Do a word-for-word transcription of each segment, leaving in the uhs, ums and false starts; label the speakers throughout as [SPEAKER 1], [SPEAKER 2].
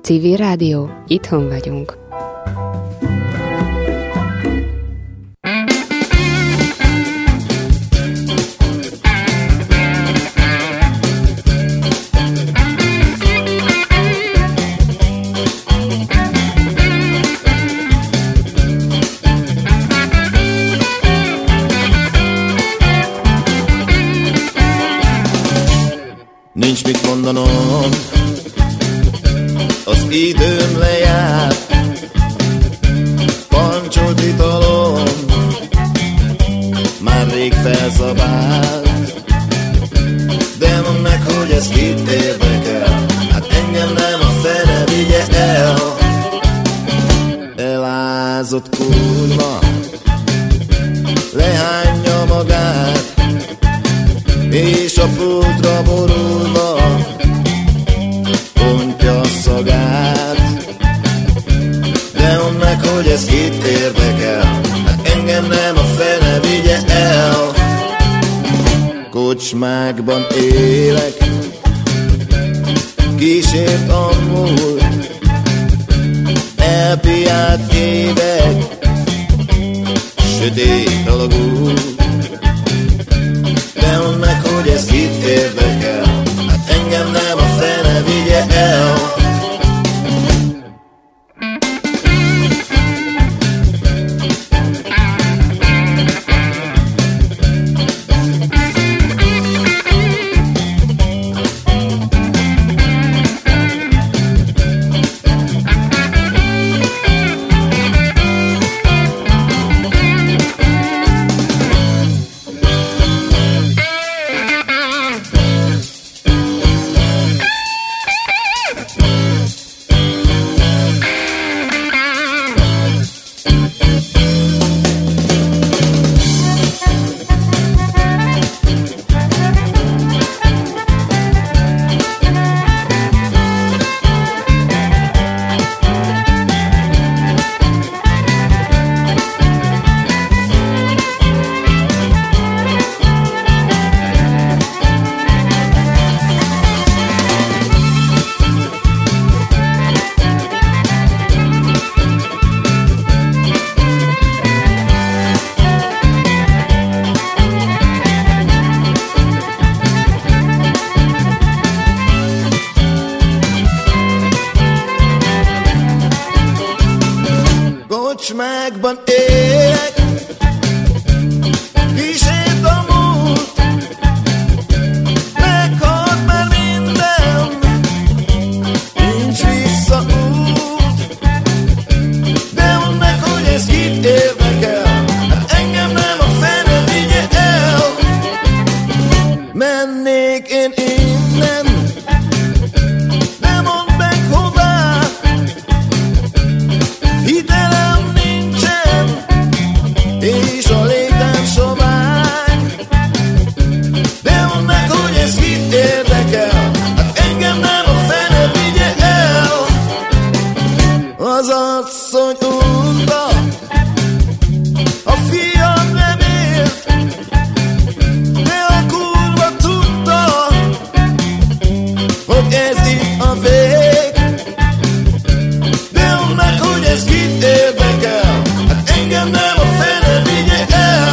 [SPEAKER 1] Civil Rádió, itthon vagyunk.
[SPEAKER 2] Nincs mit mondanom, az időm lejárt, pancsolt italom már rég felszabált. De mondd meg, hogy ez kit érdekel, hát engem nem a fene vigye el. Elázott kurva lehányja magát, és a pultra borulva pontja a szagát. De mondd meg, hogy ez kit érdekel, hát engem nem a fene vigye el. Kocsmákban élek, kísért a múlt, elpiált évek, sötét alagút. De mondd meg, hogy ez kit érdekel, hát engem nem a fene vigye el. Kocsmákban élek, kísért a múlt, meghalt már minden, nincs visszaút. De mondd meg, hogy ez kit érdekel, hát engem nem a fene vigye el. Mennék én innen, de mondd meg hová, hitelem nincsen, és a létem sovány. De mondd meg, hogy ez kit érdekel, hát engem nem a fene vigye el. Az asszony unta, a fiam nem ért, de a kurva tudta, hogy ez itt a vég. De mondd meg, hogy ez kit érdekel, hát engem nem a fene vigye el.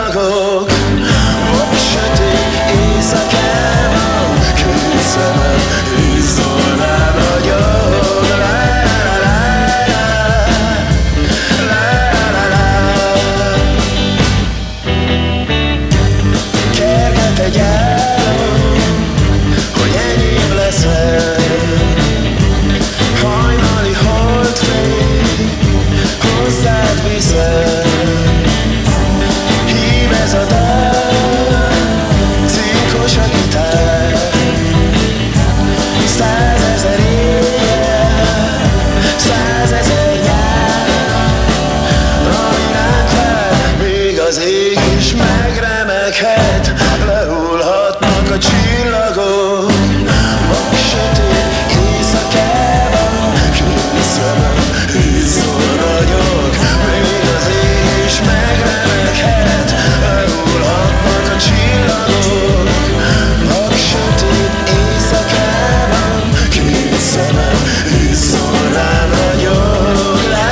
[SPEAKER 2] csillagok, a sötét éjszakában, könnyű szemem, izzol rá vagyok. Kerget egy álom, hogy enyém leszel, hajnali holdfény, hozzád viszel. Hív ez a dal, cinkos a gitár, százezer éjjel, százezer nyár, ami ránk vár, még az ég is megremeghet, lehullhatnak a csillagok, a sötét éjszakában, könnyű szemem, izzol ragyog, még az ég is megremeghet, lehullhatnak a csillagok, a sötét éjszakában, könnyű szemem, izzol rám ragyog.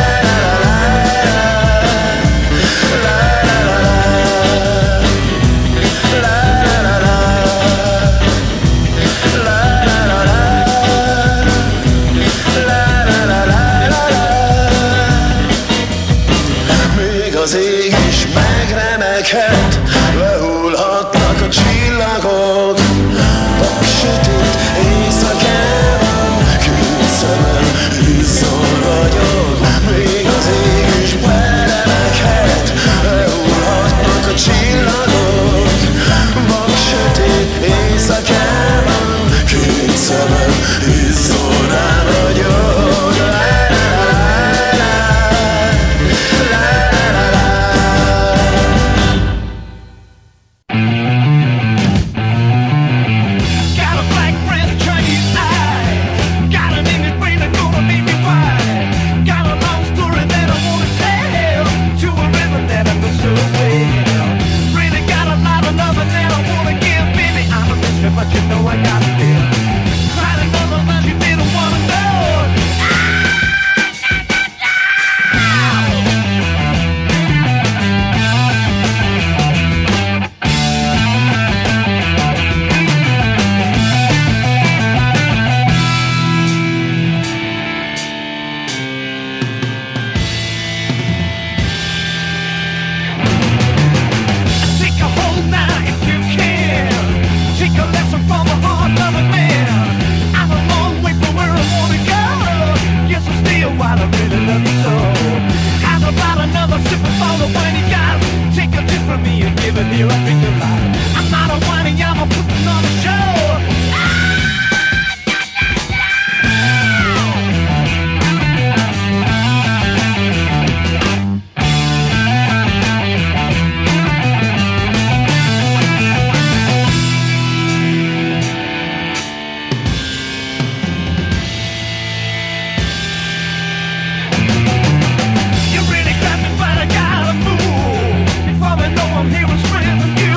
[SPEAKER 2] Az ég is megremeghet, lehullhatnak a csillagok, a sötét éjszakában, könnyű szemem, izzol ragyog, még az ég is megremeghet, lehullhatnak a csillagok, a sötét éjszakában, könnyű szemem, izzol rám ragyog. But you know I gotta feel. Find another man you didn't wanna know. Take a hold now if you can. Take a lesson from a hard-loving man. I'm a long way from where I wanna go. Guess I'm still wild, I really love you so. How about another sip of all the wine you got? Take a tip from me and give it here a drink of life. I'm not a whining, I'm a putting on a show. You really got me, but I gotta move before I know I'm here and spreading you.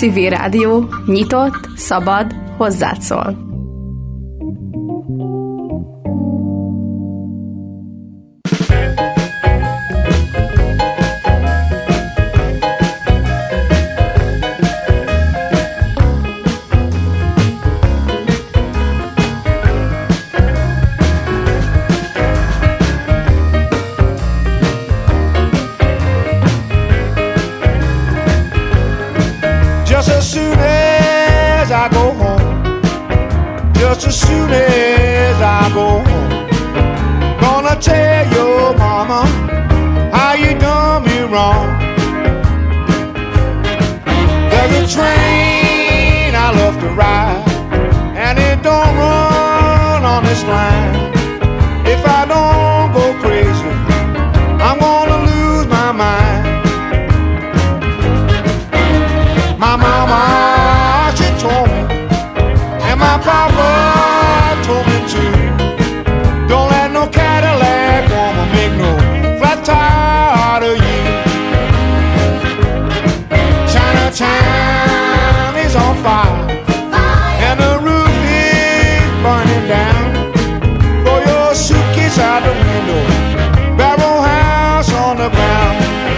[SPEAKER 3] Civil Rádió, nyitott, szabad, hozzád szól.
[SPEAKER 2] Just as soon as I go home, gonna tell your mama how you done me wrong. There's a train I love to ride, and it don't run on this line. If I don't go crazy, I'm gonna lose my mind. My mama, she told me, and my papa told me too, don't let no Cadillac woman make no flat tire out of you. Chinatown is on fire, and the roof is burning down. Throw your suitcase out the window, barrel house on the ground.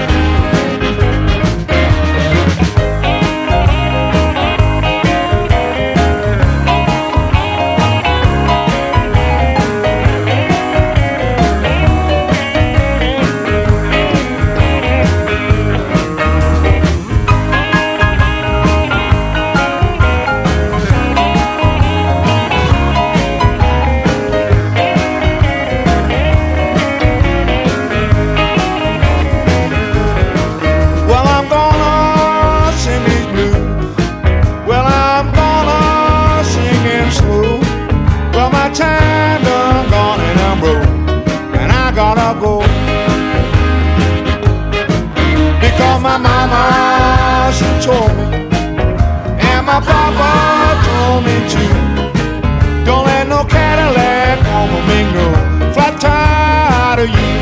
[SPEAKER 2] My mama, she told me, and my papa told me too, don't let no Cadillac woman make no flat tire out of you.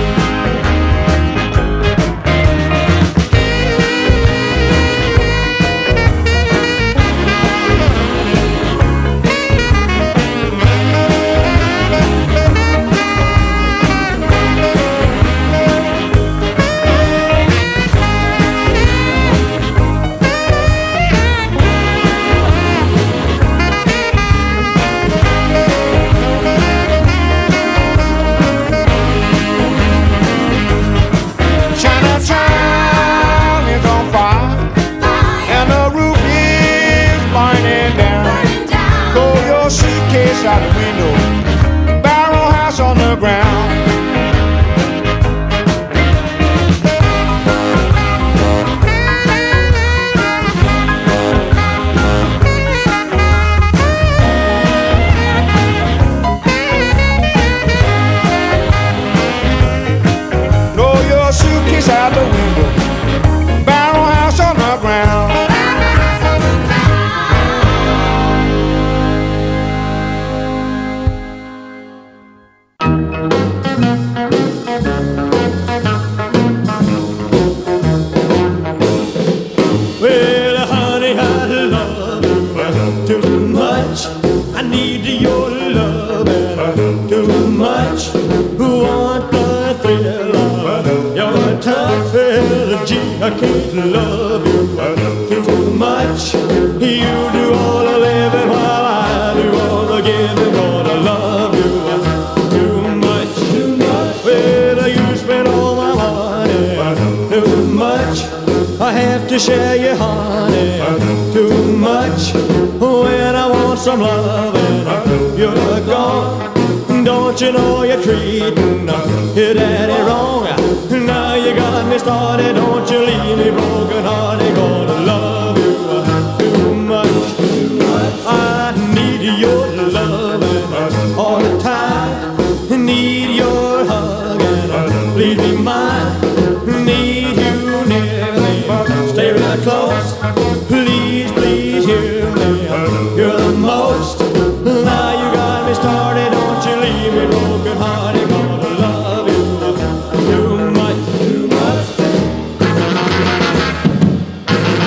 [SPEAKER 2] Out the window, barrel house on the ground. Throw your suitcase out the window, barrel house on the ground. I can't love you too much. You do all the living while I do all the giving. Gonna love you too much, too much. Well, you spend all my money too much. I have to share your honey too much. When I want some loving, you're gone. Don't you know you're treating your daddy wrong? Now you got me started, don't you leave me broken hearted. Gonna love you too much, too much. I need your loving all the time. Need your hugging, please be mine. Need you near me, stay real close. Please, please hear me, you're the most. Now you got me started, don't you leave me broken hearted. Gonna love you too much, too much.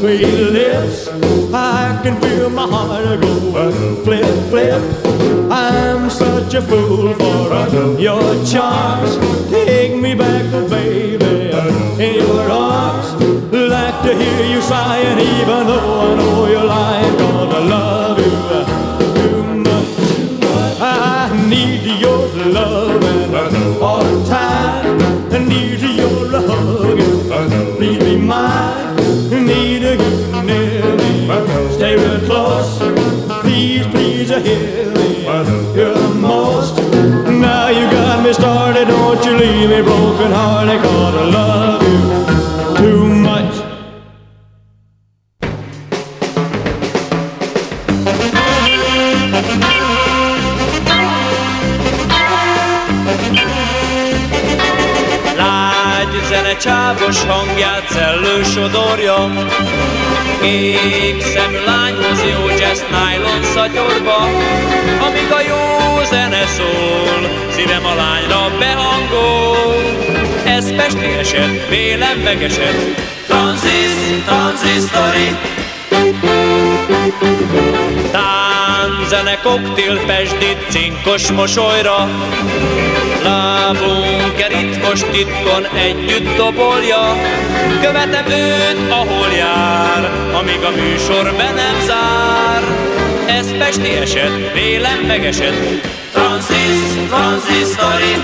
[SPEAKER 4] sweet lips. I can feel my heart going flip, flip. I'm such a fool for your charms. Take me back, oh baby, in your arms. Like to hear you sighing, even though I know you're lying. Gonna love you too much. I need your loving all the time. I need your hugging. Please be mine. Need you near me. Stay real close. Please, please, hear me. You're the most. Now you got me started. Don't you leave me broken hearted. Gonna love you too much.
[SPEAKER 5] Csávos hangját szellő sodorja, kék szemű lányhoz jó jazz nylon szatyorba. Amíg a jó zene szól, szívem a lányra behangol. Ez pesti eset, vélem megesett, tranzis, tranzisztori. Tánczene, koktél, pesdit, cinkos mosolyra. Lábunk e ritmos titkon együtt dobolja. Követem őt, ahol jár, amíg a műsor be nem zár. Ez pesti eset, vélem megesett, tranzis, tranzisztori.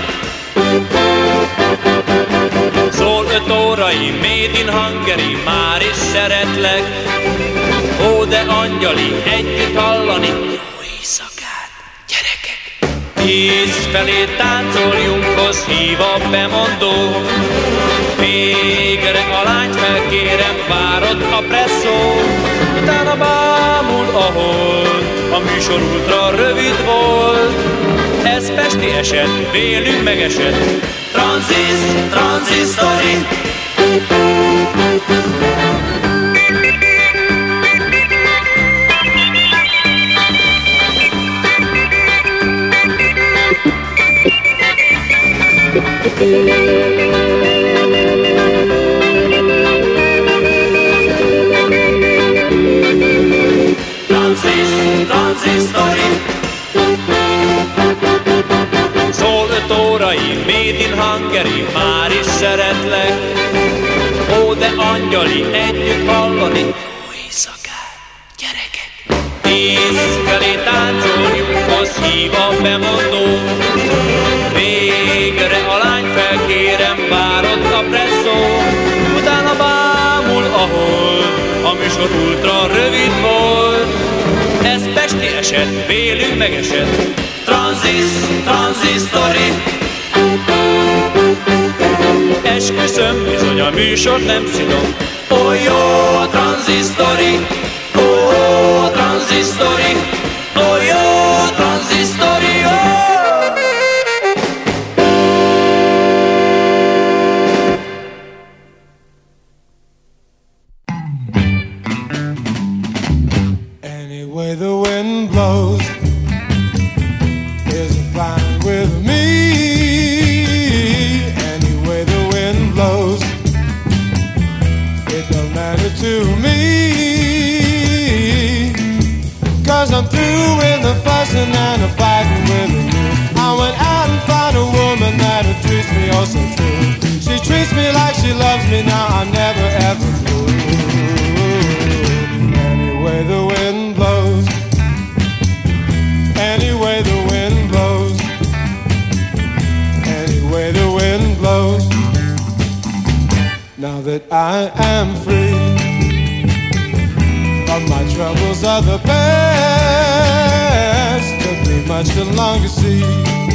[SPEAKER 5] Szól öt órai, made in Hungary, már is szeretlek. Ó, de angyali, együtt hallani, jó éjszakát, gyerekek! Tíz felé táncoljunk, hoz hív a bemondó. Végre a lányt felkérem, várod a presszó. Utána bámul a hold, a műsor ultra rövid volt. Ez pesti eset, vélünk megesett, tranzis, tranzisztori. Tranzis, tranzisztori. Szól öt órai, made in Hungary, már is szeretlek. Ó, de angyali, együtt hallani, jó éjszakát, gyerekek! Tíz felé táncoljunk, hoz hív a bemondó. Végre a lány felkérem, várod a presszó. Utána bámul a hold, a műsor ultra rövid volt. Ez pesti eset, vélünk megesett, tranzis, tranzisztori. Esküszöm, bizony a műsort nem szidom. Ó, jó a tranzisztori, ó, a tranzisztori, ó, jó a tranzisztori, ó.
[SPEAKER 2] Anyway the wind blows is fine with me. Anyway the wind blows, it don't matter to me. 'Cause I'm through with the fussing and the fighting with you. I went out and found a woman that treats me oh so true. She treats me like she loves me, now I'm never ever through. Anyway the wind blows, anyway the wind blows, anyway the wind blows. Now that I am free from my troubles of the past, took me much too long to see